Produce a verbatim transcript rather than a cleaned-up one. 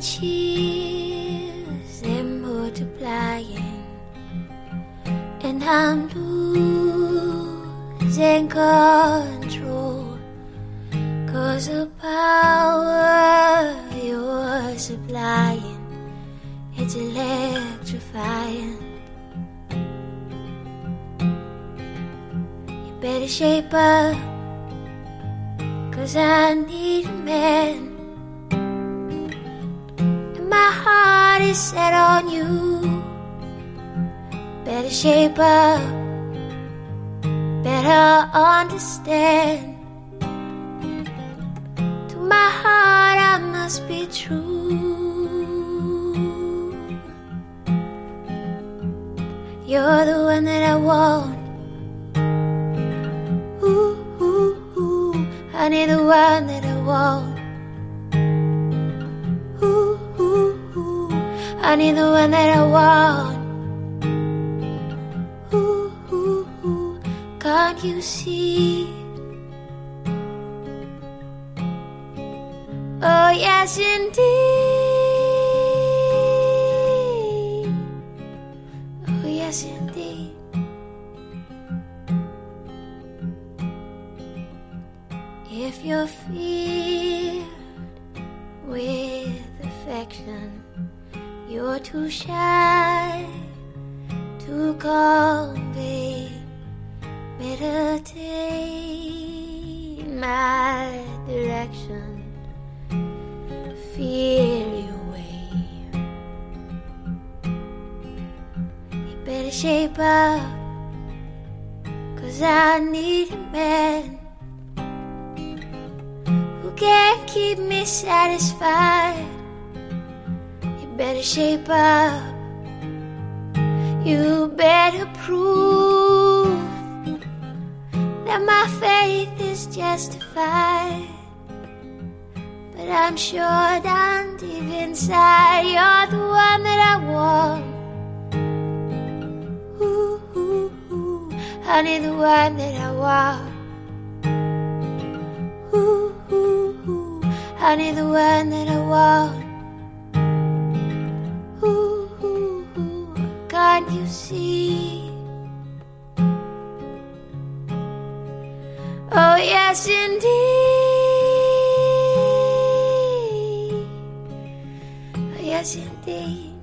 cheers, they're multiplying, and I'm losing control, 'cause the power you're supplying, it's electrifying. You better shape up, 'cause I need a man. My heart is set on you. Better shape up, better understand. To my heart I must be true. You're the one that I want. Ooh, ooh, ooh. Honey, the one that I want. I need the one that I want. Ooh, ooh, ooh. Can't you see? Oh yes indeed. Oh yes indeed. If you're filled with affection, you're too shy to convey. Meditate my direction. Feel your way. You better shape up, 'cause I need a man who can keep me satisfied. Better shape up. You better prove that my faith is justified. But I'm sure down deep inside, you're the one that I want. Ooh, ooh, ooh. Honey, the one that I want. Ooh, ooh, ooh. Honey, the one that I want. Can't you see? Oh yes indeed. Oh yes indeed.